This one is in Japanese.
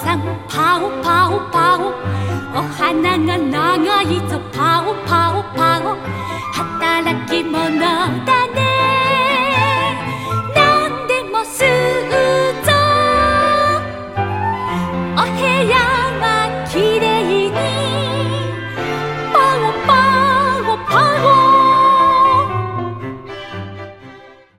さんパオパオパオ、お花が長いぞパオパオパオ、働き者だ